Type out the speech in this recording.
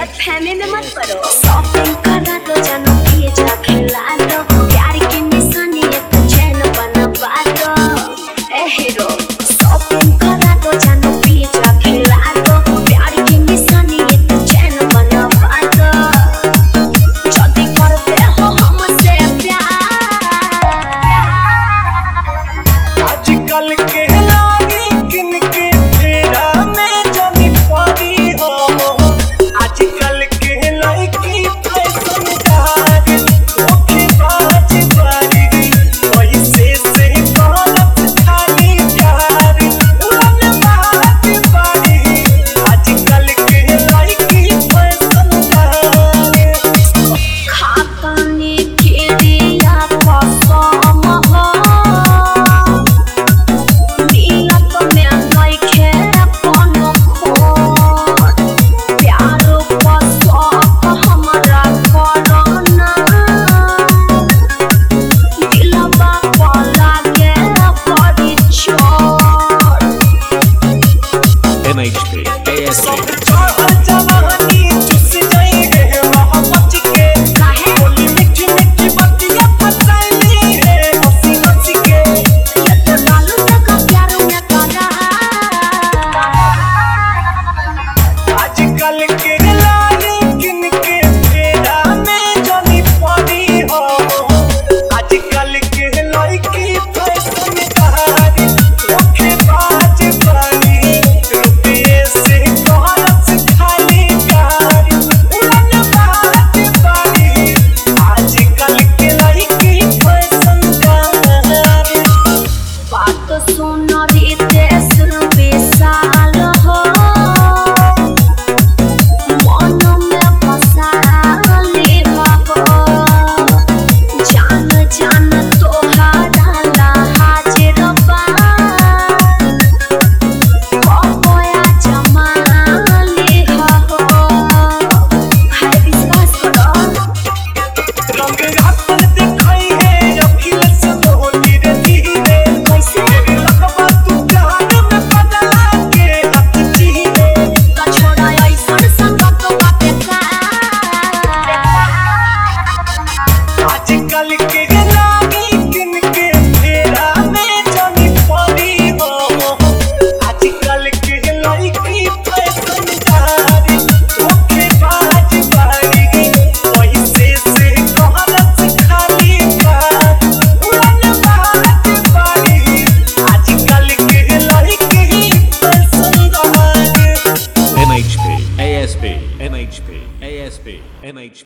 Family में मत पड़ो। शॉपिंग करा तो जानो किए जा खिला दो, प्यार की निशानी है तो चैन बनवा दो। ए हीरो शॉपिंग करा तो जानो किए जा खिला दो, प्यार की निशानी है तो चैन बनवा दो। जल्दी करते हो हमसे प्यार। आजकल के लागी किनके फेरा में जमी पड़ी हो, आजकल के लड़की फैशनदार धोखेबाज बारी, पैसे से गलत खाली प्यार उड़नबाज बारी। आजकल के लड़की फैशनदार खाताने के दिया कसम हो, मिलत में नइखे कोनो खोट। प्यार पर शौक हमरा करना, दिलवा पर लागे बड़ी चोट। MHP सब ASP चाहल जवानी चुस जाई है मोहब्बत के, काहे बोली मीठी मीठी बतिया फसाई है हंसी हंसी के। ये तो डालू तक प्यार में करा। आजकल के लाली किनके फेरा में जमी पड़ी हो, आजकल के लड़की फैशनदार धोखेबाज बारी, रुपये से गलत खाली प्यार उड़नबाज बारी। आजकल के लड़की फैशनदार बात सुन रितेश विशाल हो, मन में फंसा लेबा हो। जान जान तोहारा ला हाजिर बा, कबोया जमा लेहा हो। है विश्वास करो। रंग रातन दिखाई है अखिलेश मोहनी रे धीरे, कैसे लगवा तू प्यार में बदला के हक जीने। का छोड़ा ऐसन संगत बाटे का। आजकल के लागी किनके फेरा में जमी पड़ी हो, आजकल के लड़की फैशनदार धोखेबाज बारी, पैसे से गलत खाली प्यार उड़नबाज बारी। आजकल के लड़की फैशनदार MHP ASP MHP ASP MHP